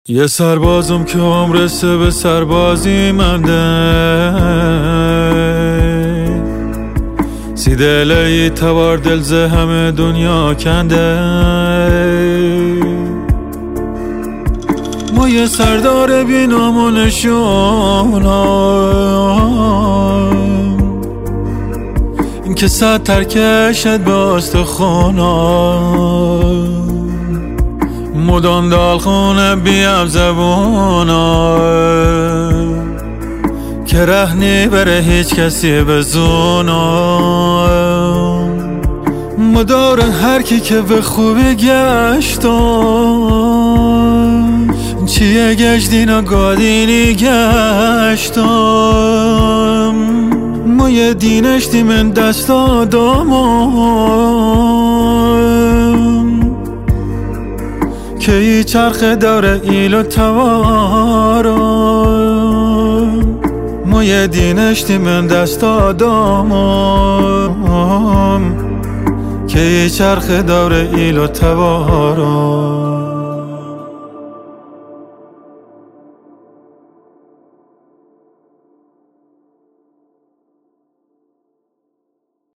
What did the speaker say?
یه سربازم که عمرسه به سربازی منده، سی دلی تبار دلزه همه دنیا کنده. ما یه سردار بی نام و نشونم، این که صد ترکشت به استخونم، مدام دالخونه بیم زبونم، که رهنی بره هیچ کسی به زونم. مدار هر کی که به خوبی گشتم، چیه گشتینا گادینی گشتم. ما یه دینشتی من دست آدامم، که ای چرخ داره ایل و توارم. ما یه دینشتی من دست آدامم، که ای چرخ داره ایل و توارم.